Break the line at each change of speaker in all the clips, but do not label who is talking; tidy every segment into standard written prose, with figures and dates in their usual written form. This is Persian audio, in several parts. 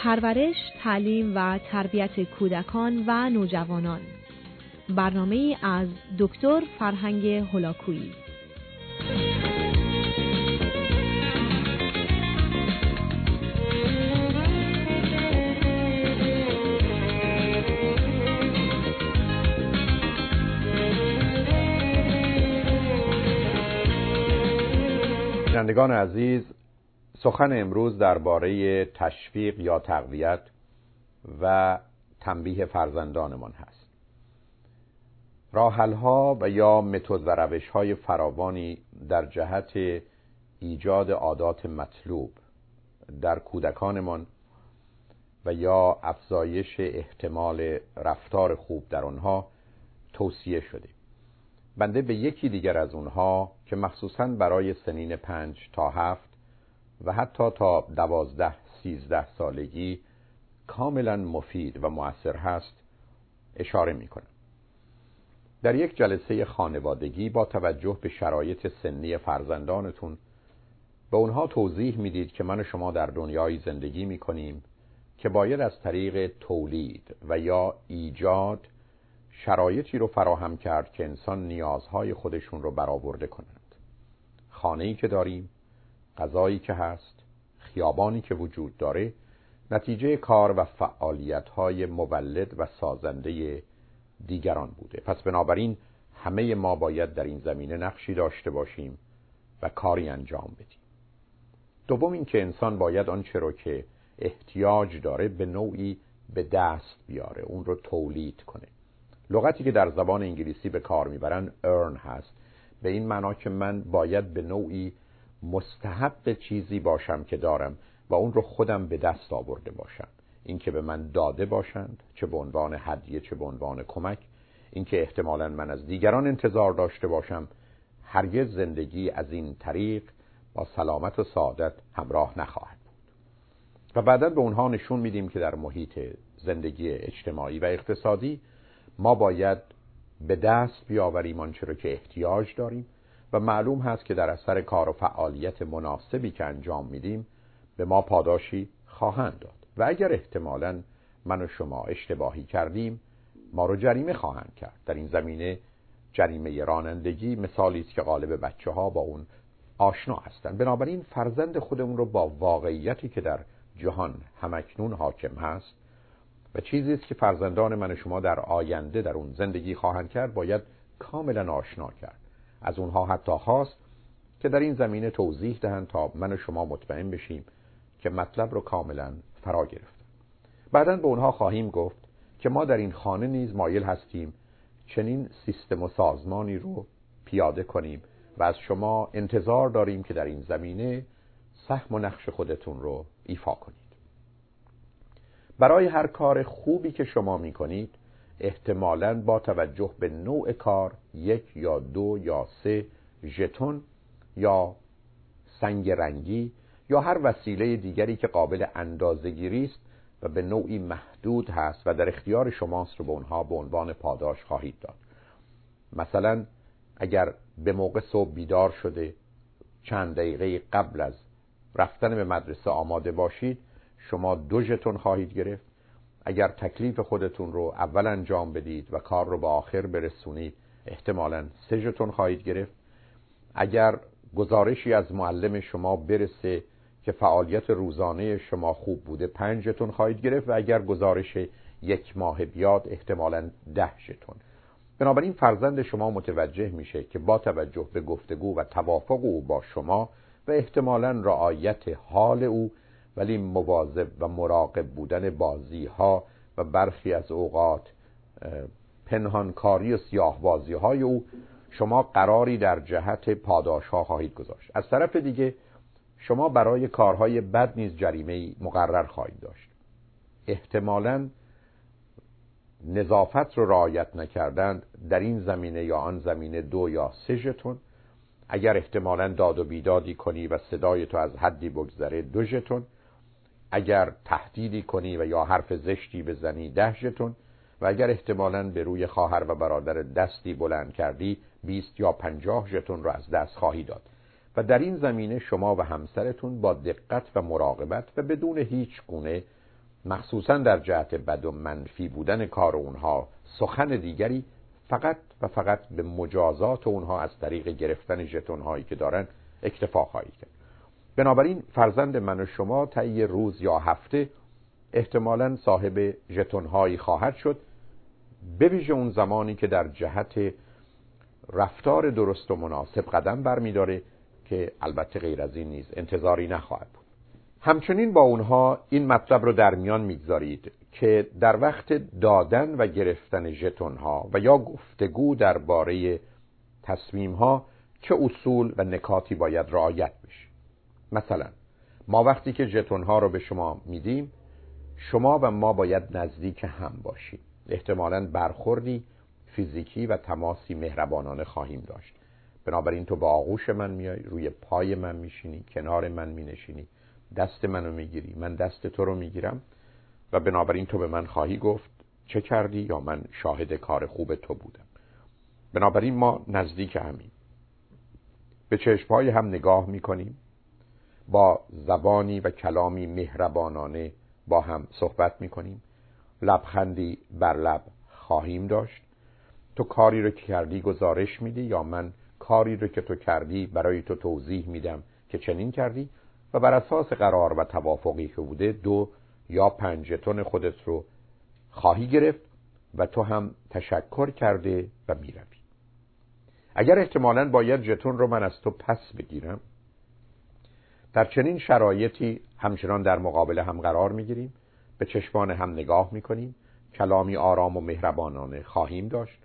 پرورش، تعلیم و تربیت کودکان و نوجوانان. برنامه‌ای از دکتر فرهنگ هولاکویی.
شنوندگان عزیز، سخن امروز درباره تشویق یا تقویت و تنبیه فرزندانمان هست. راه‌حل‌ها و یا متد و روش‌های فراوانی در جهت ایجاد عادات مطلوب در کودکانمان و یا افزایش احتمال رفتار خوب در آنها توصیه شده. بنده به یکی دیگر از اونها که مخصوصاً برای سنین 5 تا 7 و حتی تا 12-13 سالگی کاملاً مفید و مؤثر هست اشاره می‌کنم. در یک جلسه خانوادگی با توجه به شرایط سنی فرزندانتون به اونها توضیح میدید که من و شما در دنیایی زندگی می‌کنیم که باید از طریق تولید و یا ایجاد شرایطی رو فراهم کرد که انسان نیازهای خودشون رو برآورده کنند. خانه‌ای که داریم، غذایی که هست، خیابانی که وجود داره، نتیجه کار و فعالیت‌های مولد و سازنده دیگران بوده. پس بنابراین همه ما باید در این زمینه نقشی داشته باشیم و کاری انجام بدیم. دوم این که انسان باید آنچه رو که احتیاج داره به نوعی به دست بیاره، اون رو تولید کنه. لغتی که در زبان انگلیسی به کار میبرن earn هست، به این معنا که من باید به نوعی مستحق چیزی باشم که دارم و اون رو خودم به دست آورده باشم. این که به من داده باشند، چه به عنوان هدیه چه به عنوان کمک، این که احتمالاً من از دیگران انتظار داشته باشم. هرگز زندگی از این طریق با سلامت و سعادت همراه نخواهد بود. و بعداً به اونها نشون میدیم که در محیط زندگی اجتماعی و اقتصادی ما باید به دست بیاوریم آنچه را که احتیاج داریم و معلوم هست که در اثر کار و فعالیت مناسبی که انجام میدیم به ما پاداشی خواهند داد و اگر احتمالاً من و شما اشتباهی کردیم ما رو جریمه خواهند کرد. در این زمینه جریمه رانندگی مثالی است که غالب بچه‌ها با اون آشنا هستند. بنابراین فرزند خودمون رو با واقعیتی که در جهان همکنون حاکم هست و چیزی است که فرزندان من و شما در آینده در اون زندگی خواهند کرد باید کاملا آشنا کرد. از اونها حتی خواست که در این زمینه توضیح دهند تا من و شما مطمئن بشیم که مطلب رو کاملا فرا گرفتن. بعداً به اونها خواهیم گفت که ما در این خانه نیز مایل هستیم چنین سیستم و سازمانی رو پیاده کنیم و از شما انتظار داریم که در این زمینه سهم و نقش خودتون رو ایفا کنید. برای هر کار خوبی که شما میکنید احتمالاً با توجه به نوع کار 1 یا 2 یا 3 ژتون یا سنگ رنگی یا هر وسیله دیگری که قابل اندازه‌گیری است و به نوعی محدود هست و در اختیار شماست رو به اونها به عنوان پاداش خواهید داد. مثلا اگر به موقع صبح بیدار شده چند دقیقه قبل از رفتن به مدرسه آماده باشید شما 2 ژتون خواهید گرفت. اگر تکلیف خودتون رو اول انجام بدید و کار رو به آخر برسونید احتمالاً 3 ژتون خواهید گرفت. اگر گزارشی از معلم شما برسه که فعالیت روزانه شما خوب بوده 5 ژتون خواهید گرفت و اگر گزارش 1 ماه بیاد احتمالاً 10 ژتون. بنابراین فرزند شما متوجه میشه که با توجه به گفتگو و توافق او با شما و احتمالاً رعایت حال او ولی مواظب و مراقب بودن بازی ها و برخی از اوقات پنهانکاری و سیاه‌بازی های او شما قراری در جهت پاداش ها خواهید گذاشت. از طرف دیگه شما برای کارهای بد نیز جریمه مقرر خواهید داشت. احتمالاً نظافت رو رعایت نکردن در این زمینه یا آن زمینه 2 یا 3 ژتون. اگر احتمالاً داد و بیدادی کنی و صدای تو از حدی بگذره 2 ژتون. اگر تهدیدی کنی و یا حرف زشتی بزنی 10 ژتون و اگر احتمالاً به روی خواهر و برادر دستی بلند کردی 20 یا 50 ژتون رو از دست خواهی داد. و در این زمینه شما و همسرتون با دقت و مراقبت و بدون هیچ گونه مخصوصا در جهت بد و منفی بودن کار اونها سخن دیگری فقط و فقط به مجازات اونها از طریق گرفتن ژتون هایی که دارن اکتفا خواهید کرد. بنابراین فرزند من و شما طی روز یا هفته احتمالاً صاحب ژتون هایی خواهد شد، به ویژه اون زمانی که در جهت رفتار درست و مناسب قدم برمی‌داره که البته غیر از این نیز انتظاری نخواهد بود. همچنین با اونها این مطلب رو در میان میگذارید که در وقت دادن و گرفتن ژتون ها و یا گفتگو درباره تصمیم ها چه اصول و نکاتی باید رعایت بشه. مثلا ما وقتی که ژتون ها رو به شما میدیم، شما و ما باید نزدیک هم باشیم. احتمالاً برخوردی فیزیکی و تماسی مهربانانه خواهیم داشت. بنابراین تو با آغوش من میای، روی پای من میشینی، کنار من مینشینی، دست منو میگیری، من دست تو رو میگیرم و بنابراین تو به من خواهی گفت چه کردی یا من شاهد کار خوب تو بودم. بنابراین ما نزدیک همیم، به چشمهای هم نگاه میکنیم، با زبانی و کلامی مهربانانه با هم صحبت میکنیم، لبخندی بر لب خواهیم داشت. تو کاری رو که کردی گزارش میدی یا من کاری رو که تو کردی برای تو توضیح میدم که چنین کردی و بر اساس قرار و توافقی که بوده 2 یا 5 ژتون خودت رو خواهی گرفت و تو هم تشکر کرده و میروی. اگر احتمالاً باید ژتون رو من از تو پس بگیرم، در چنین شرایطی همچنان در مقابل هم قرار میگیریم، به چشمان هم نگاه میکنیم، کلامی آرام و مهربانانه خواهیم داشت،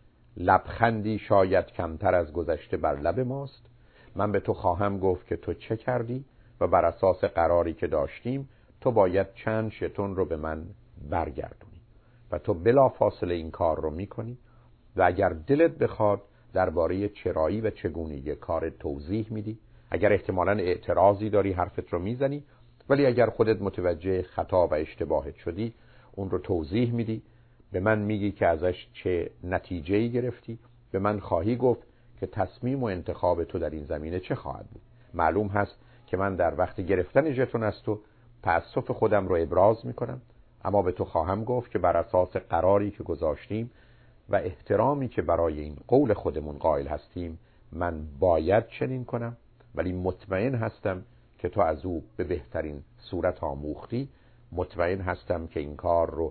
لبخندی شاید کمتر از گذشته بر لب ماست. من به تو خواهم گفت که تو چه کردی و بر اساس قراری که داشتیم تو باید چند ژتون رو به من برگردونی و تو بلا فاصله این کار رو میکنی و اگر دلت بخواد درباره چرایی و چگونگی کار توضیح میدی. اگر احتمالاً اعتراضی داری حرفت رو میزنی، ولی اگر خودت متوجه خطا و اشتباهت شدی اون رو توضیح میدی، به من میگی که ازش چه نتیجه‌ای گرفتی، به من خواهی گفت که تصمیم و انتخاب تو در این زمینه چه خواهد بود. معلوم هست که من در وقت گرفتن ژتون از تو تأسف خودم رو ابراز میکنم، اما به تو خواهم گفت که بر اساس قراری که گذاشتیم و احترامی که برای این قول خودمون قائل هستیم من باید چنین کنم، ولی مطمئن هستم که تو از او به بهترین صورت آموختی، مطمئن هستم که این کار رو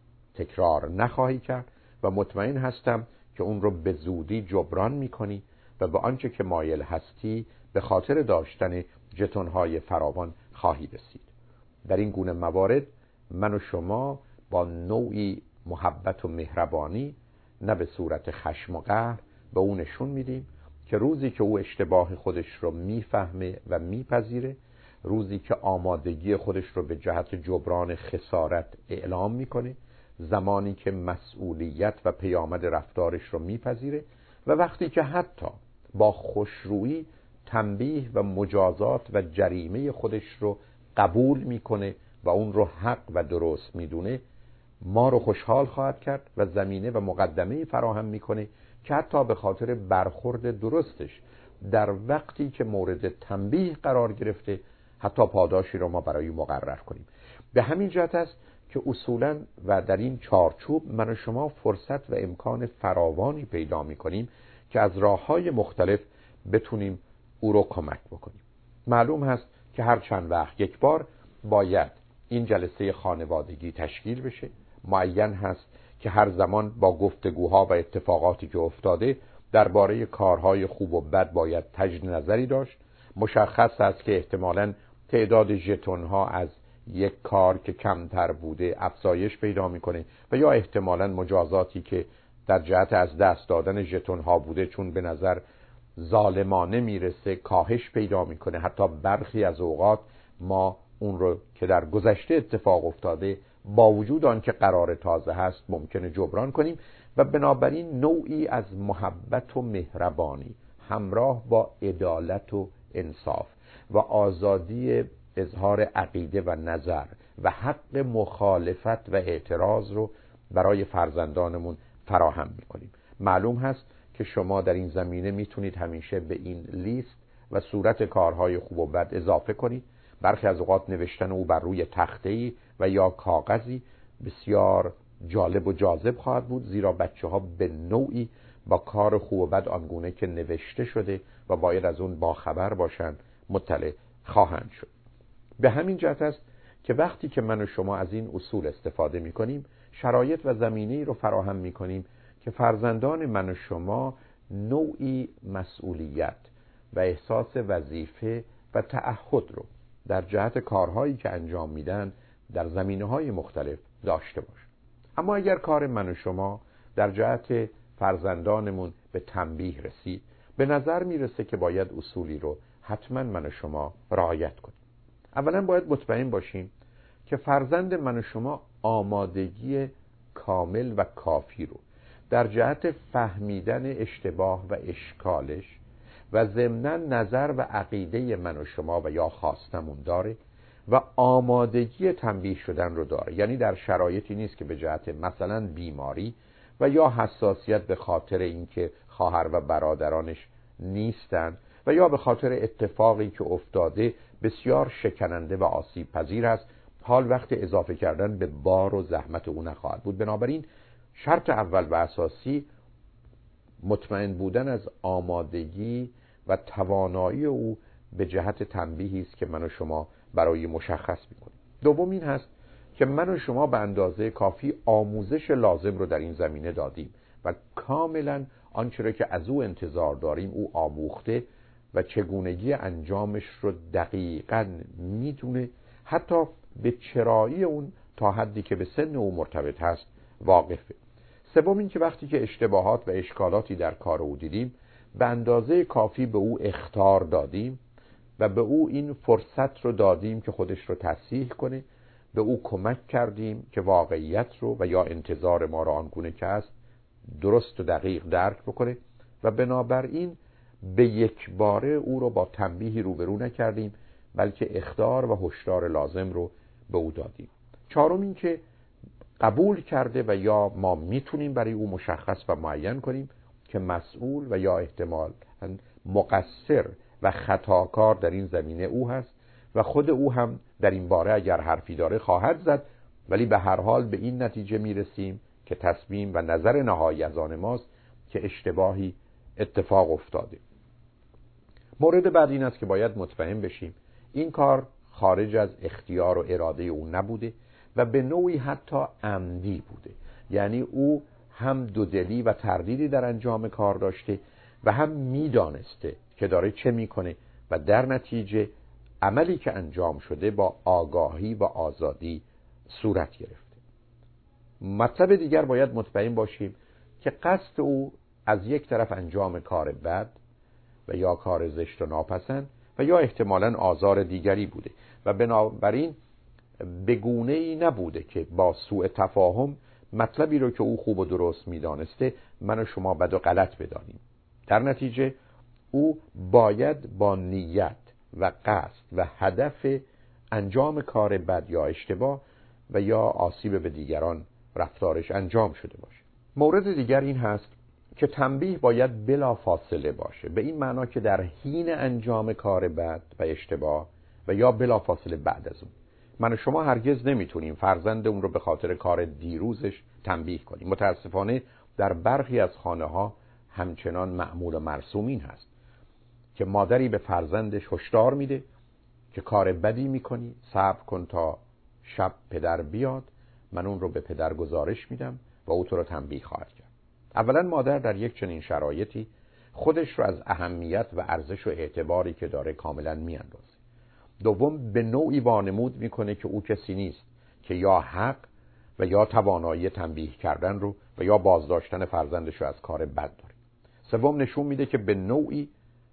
تکرار نخواهی کرد و مطمئن هستم که اون رو به زودی جبران میکنی و به آنچه که مایل هستی به خاطر داشتن ژتون‌های فراوان خواهی رسید. در این گونه موارد من و شما با نوعی محبت و مهربانی، نه به صورت خشم و قهر، به اون نشون میدیم که روزی که او اشتباه خودش رو میفهمه و میپذیره، روزی که آمادگی خودش رو به جهت جبران خسارت اعلام میکنه، زمانی که مسئولیت و پیامد رفتارش رو میپذیره و وقتی که حتی با خوشرویی تنبیه و مجازات و جریمه خودش رو قبول میکنه و اون رو حق و درست میدونه، ما رو خوشحال خواهد کرد و زمینه و مقدمه فراهم میکنه که حتی به خاطر برخورد درستش در وقتی که مورد تنبیه قرار گرفته حتی پاداشی رو ما برای مقرر کنیم. به همین جهت است که اصولاً و در این چارچوب من و شما فرصت و امکان فراوانی پیدا میکنیم که از راه‌های مختلف بتونیم او رو کمک بکنیم. معلوم هست که هر چند وقت یک بار باید این جلسه خانوادگی تشکیل بشه. معین هست که هر زمان با گفتگوها و اتفاقاتی که افتاده درباره کارهای خوب و بد باید تجدید نظری داشت. مشخص است که احتمالاً تعداد ژتون‌ها از یک کار که کمتر بوده افزایش پیدا میکنه و یا احتمالاً مجازاتی که در جهت از دست دادن ژتون‌ها بوده چون به نظر ظالمانه میرسه کاهش پیدا میکنه. حتی برخی از اوقات ما اون رو که در گذشته اتفاق افتاده با وجود آن که قرار تازه هست ممکنه جبران کنیم و بنابراین نوعی از محبت و مهربانی همراه با عدالت و انصاف و آزادی اظهار عقیده و نظر و حق مخالفت و اعتراض رو برای فرزندانمون فراهم میکنیم. معلوم هست که شما در این زمینه میتونید همیشه به این لیست و صورت کارهای خوب و بد اضافه کنید. برخی از اوقات نوشتن او بر روی تخته‌ای و یا کاغذی بسیار جالب و جاذب خواهد بود، زیرا بچه‌ها به نوعی با کار خوب و بد آنگونه که نوشته شده و باید از اون باخبر باشند مطلع خواهند شد. به همین جهت است که وقتی که من و شما از این اصول استفاده می‌کنیم، شرایط و زمینه‌ای رو فراهم می‌کنیم که فرزندان من و شما نوعی مسئولیت و احساس وظیفه و تعهد رو در جهت کارهایی که انجام میدن در زمینه‌های مختلف داشته باشند. اما اگر کار من و شما در جهت فرزندانمون به تنبیه رسید، به نظر میرسه که باید اصولی رو حتما من و شما رعایت کنیم. اولا باید مطمئن باشیم که فرزند من و شما آمادگی کامل و کافی رو در جهت فهمیدن اشتباه و اشکالش و ضمناً نظر و عقیده من و شما و یا خواستمون داره و آمادگی تنبیه شدن رو داره. یعنی در شرایطی نیست که به جهت مثلا بیماری و یا حساسیت به خاطر اینکه خواهر و برادرانش نیستن و یا به خاطر اتفاقی که افتاده بسیار شکننده و آسیب پذیر است، حال وقت اضافه کردن به بار و زحمت او نخواهد بود. بنابراین شرط اول و اساسی مطمئن بودن از آمادگی و توانایی او به جهت تنبیهی است که من و شما برای مشخص می‌کنیم. دوم این هست که من و شما به اندازه کافی آموزش لازم رو در این زمینه دادیم و کاملا آنچه را که از او انتظار داریم او آموخته و چگونگی انجامش رو دقیقاً میدونه، حتی به چرایی اون تا حدی که به سن او مرتبط هست واقفه. سوم این که وقتی که اشتباهات و اشکالاتی در کار او دیدیم به اندازه کافی به او اخطار دادیم و به او این فرصت رو دادیم که خودش رو تصحیح کنه، به او کمک کردیم که واقعیت رو و یا انتظار ما رو آنگونه که است درست و دقیق درک بکنه و بنابراین به یک باره او رو با تنبیهی روبرو نکردیم، بلکه اخطار و هشدار لازم رو به او دادیم. چهارم این که قبول کرده و یا ما میتونیم برای او مشخص و معین کنیم که مسئول و یا احتمال مقصر و خطاکار در این زمینه او هست و خود او هم در این باره اگر حرفی داره خواهد زد، ولی به هر حال به این نتیجه میرسیم که تصمیم و نظر نهایی از آن ماست که اشتباهی اتفاق افتاده. مورد بعد این است که باید مطمئن بشیم این کار خارج از اختیار و اراده او نبوده و به نوعی حتی عمدی بوده. یعنی او هم دودلی و تردیدی در انجام کار داشته و هم میدانسته که داره چه میکنه و در نتیجه عملی که انجام شده با آگاهی و آزادی صورت گرفته. مطلب دیگر باید مطمئن باشیم که قصد او از یک طرف انجام کار بد و یا کار زشت و ناپسند و یا احتمالاً آزار دیگری بوده و بنابراین به گونه‌ای نبوده که با سوء تفاهم مطلبی رو که او خوب و درست می‌دانسته من و شما بد و غلط بدانیم. در نتیجه او باید با نیت و قصد و هدف انجام کار بد یا اشتباه و یا آسیب به دیگران رفتارش انجام شده باشه. مورد دیگر این هست که تنبیه باید بلا فاصله باشه، به این معنا که در حین انجام کار بد و اشتباه و یا بلا فاصله بعد از اون. من و شما هرگز نمیتونیم فرزندمون رو به خاطر کار دیروزش تنبیه کنیم. متاسفانه در برخی از خانه‌ها همچنان معمول و مرسوم این هست که مادری به فرزندش هشدار میده که کار بدی میکنی، صبر کن تا شب پدر بیاد، من اون رو به پدر گزارش میدم و او تو رو تنبیه خواهد کرد. اولا مادر در یک چنین شرایطی خودش رو از اهمیت و ارزش و اعتباری که داره کاملا میاندازه. دوم به نوعی وانمود میکنه که او کسی نیست که یا حق و یا توانایی تنبیه کردن رو و یا بازداشتن فرزندش رو از کار بد داره. سوم نشون میده که به نوعی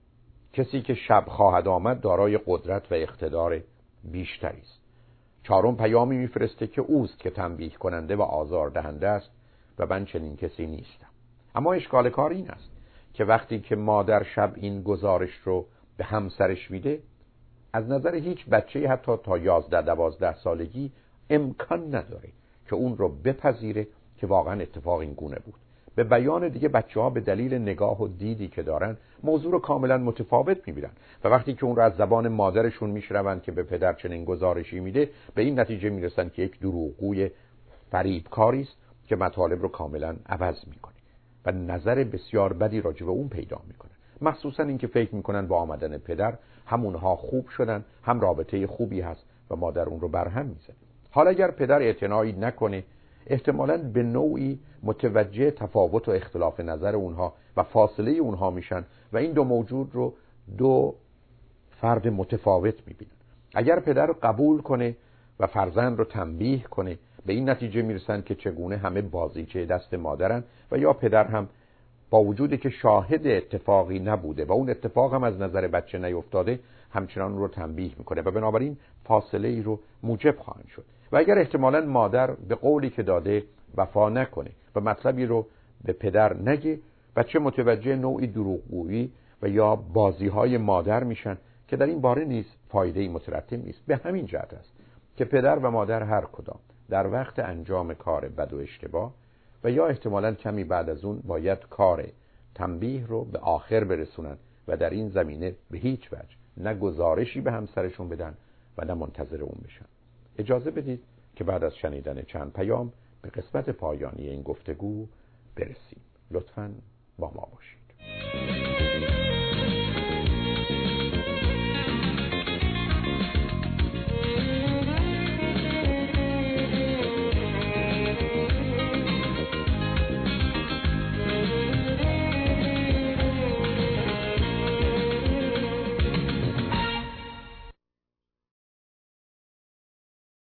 کسی که شب خواهد آمد دارای قدرت و اقتدار بیشتری است. چهارم پیامی میفرسته که اوست که تنبیه کننده و آزار دهنده است و من چنین کسی نیستم. اما اشکال کار این است که وقتی که مادر شب این گزارش رو به همسرش میده، از نظر هیچ بچه‌ای حتی تا 11-12 سالگی امکان نداره که اون رو بپذیره که واقعا اتفاق این گونه بود. به بیان دیگه بچه‌ها به دلیل نگاه و دیدی که دارن موضوع رو کاملا متفاوت می‌بینن و وقتی که اون رو از زبان مادرشون میشنوند که به پدر چنین گزارشی میده به این نتیجه میرسن که یک دروغگوی فریبکاری است که مطالب رو کاملا عوض میکنه و نظر بسیار بدی راجع به اون پیدا میکنه. مخصوصا اینکه فکر میکنن با آمدن پدر همونها خوب شدن، هم رابطه خوبی هست و مادر اون رو برهم میزنه. حالا اگر پدر اعتنایی نکنه احتمالاً به نوعی متوجه تفاوت و اختلاف نظر اونها و فاصله اونها میشن و این دو موجود رو دو فرد متفاوت میبینن. اگر پدر قبول کنه و فرزند رو تنبیه کنه به این نتیجه میرسن که چگونه همه بازیچه دست مادرن و یا پدر هم با وجودی که شاهد اتفاقی نبوده و اون اتفاق هم از نظر بچه نیفتاده همچنان رو تنبیه میکنه و بنابراین فاصله ای رو موجب خواهند شد. و اگر احتمالاً مادر به قولی که داده وفا نکنه و مطلبی رو به پدر نگه بچه متوجه نوعی دروغگویی و یا بازی‌های مادر میشن که در این باره نیز فایده‌ای مترتب نیست. به همین جهت است که پدر و مادر هر کدام در وقت انجام کار بد و اشتباه و یا احتمالاً کمی بعد از اون باید کار تنبیه رو به آخر برسونن و در این زمینه به هیچ وجه نه گزارشی به همسرشون بدن و نه منتظر اون بشن. اجازه بدید که بعد از شنیدن چند پیام به قسمت پایانی این گفتگو برسیم. لطفاً با ما باشید.